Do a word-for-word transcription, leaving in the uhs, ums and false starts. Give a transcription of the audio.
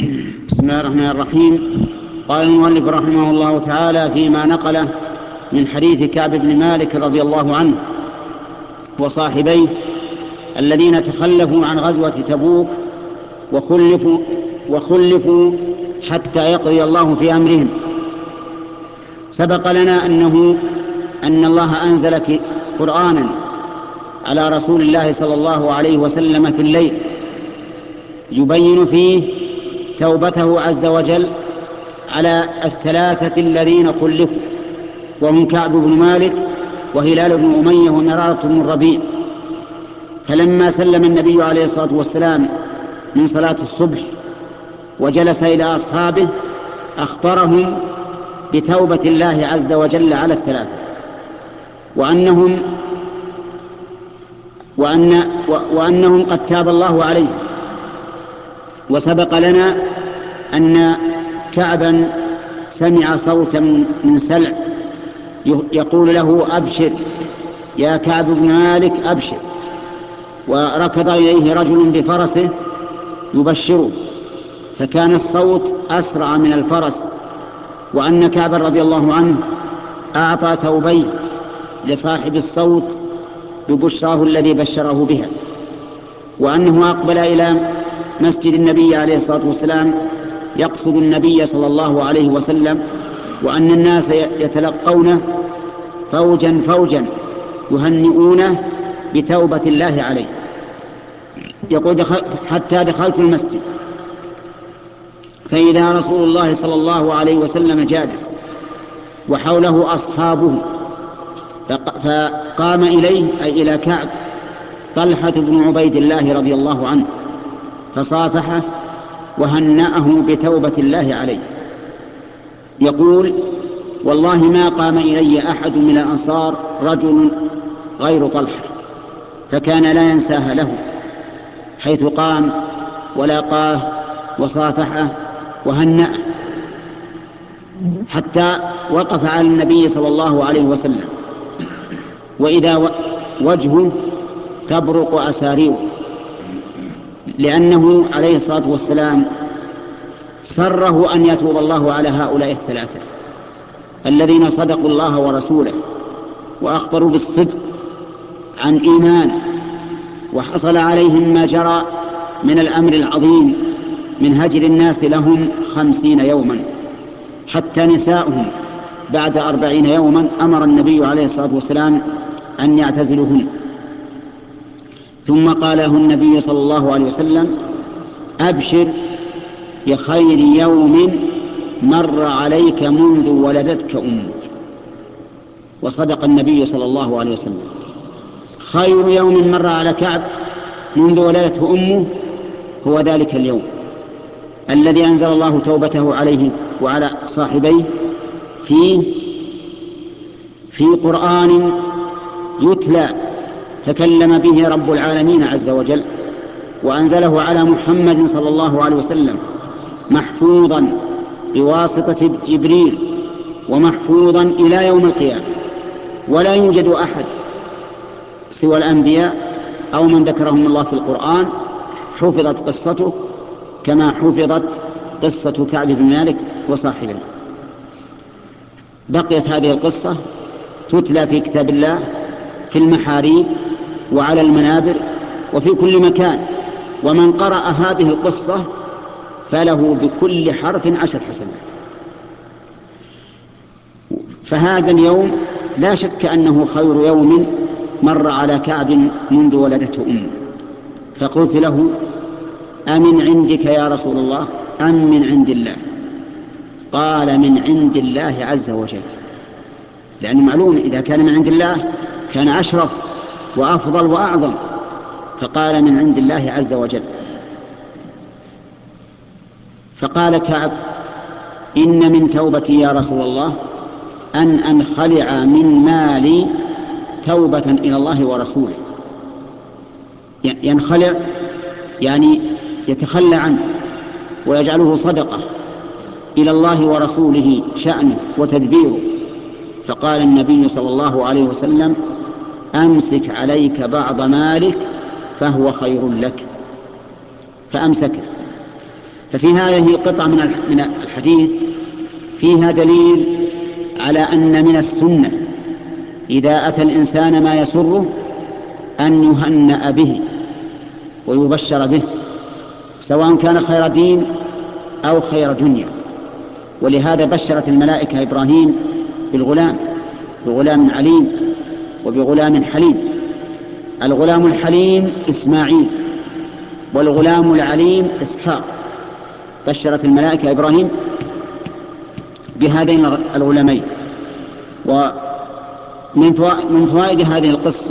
بسم الله الرحمن الرحيم. قال المؤلف رحمه الله تعالى فيما نقله من حديث كعب بن مالك رضي الله عنه وصاحبيه الذين تخلفوا عن غزوة تبوك وخلفوا, وخلفوا حتى يقضي الله في أمرهم. سبق لنا أنه أن الله أنزل قرآنا على رسول الله صلى الله عليه وسلم في الليل يبين فيه توبته عز وجل على الثلاثة الذين خلفوا، وهم كعب بن مالك وهلال بن أمية ومرارة بن الربيع. فلما سلم النبي عليه الصلاة والسلام من صلاة الصبح وجلس إلى أصحابه أخبرهم بتوبة الله عز وجل على الثلاثة، وأنهم وأن وأنهم قد تاب الله عليهم. وسبق لنا أن كعبا سمع صوتا من سلع يقول له: أبشر يا كعب بن مالك أبشر، وركض إليه رجل بفرسه يبشره، فكان الصوت أسرع من الفرس، وأن كعبا رضي الله عنه أعطى ثوبيه لصاحب الصوت ببشراه الذي بشره بها، وأنه أقبل إلى مسجد النبي عليه الصلاة والسلام يقصد النبي صلى الله عليه وسلم، وأن الناس يتلقونه فوجا فوجا يهنئونه بتوبة الله عليه. يقول: دخل حتى دخلت المسجد فإذا رسول الله صلى الله عليه وسلم جالس وحوله أصحابه، فقام إليه أي إلى كعب طلحة بن عبيد الله رضي الله عنه فصافحه وهنأه بتوبة الله عليه. يقول: والله ما قام إلي أحد من الأنصار رجل غير طلحة، فكان لا ينساها له، حيث قام ولاقاه وصافحه وهنأه، حتى وقف على النبي صلى الله عليه وسلم وإذا وجهه تبرق أساريره، لأنه عليه الصلاة والسلام سره أن يتوب الله على هؤلاء الثلاثة الذين صدقوا الله ورسوله وأخبروا بالصدق عن إيمان، وحصل عليهم ما جرى من الأمر العظيم من هجر الناس لهم خمسين يوما، حتى نساؤهم بعد أربعين يوما أمر النبي عليه الصلاة والسلام أن يعتزلوهن. ثم قال له النبي صلى الله عليه وسلم: أبشر بخير يوم مر عليك منذ ولدتك أمك. وصدق النبي صلى الله عليه وسلم، خير يوم مر على كعب منذ ولدته أمه هو ذلك اليوم الذي أنزل الله توبته عليه وعلى صاحبيه فيه في قرآن يتلى تكلم به رب العالمين عز وجل، وأنزله على محمد صلى الله عليه وسلم محفوظا بواسطة جبريل ومحفوظا إلى يوم القيامة، ولا يوجد أحد سوى الأنبياء أو من ذكرهم الله في القرآن حفظت قصته كما حفظت قصة كعب بن مالك وصاحبه. بقيت هذه القصة تتلى في كتاب الله في المحاريب وعلى المنابر وفي كل مكان، ومن قرأ هذه القصة فله بكل حرف عشر حسنات. فهذا اليوم لا شك أنه خير يوم مر على كعب منذ ولدته أمه. فقلت له: أمن عندك يا رسول الله أم من عند الله؟ قال: من عند الله عز وجل، لأن معلوم إذا كان من عند الله كان أشرف وأفضل وأعظم، فقال: من عند الله عز وجل. فقال كعب: إن من توبتي يا رسول الله أن أنخلع من مالي توبة إلى الله ورسوله. ينخلع يعني يتخلى عنه ويجعله صدقة إلى الله ورسوله شأنه وتدبيره. فقال النبي صلى الله عليه وسلم: أمسك عليك بعض مالك فهو خير لك. فأمسكه. ففي هذه القطعة من الحديث فيها دليل على أن من السنة إذا أتى الإنسان ما يسره أن يهنأ به ويبشر به، سواء كان خير دين أو خير دنيا. ولهذا بشرت الملائكة إبراهيم بالغلام، بغلام عليم وبغلام حليم. الغلام الحليم إسماعيل، والغلام العليم إسحاق. بشرت الملائكة إبراهيم بهذين الغلامين. ومن فوائد هذه القصة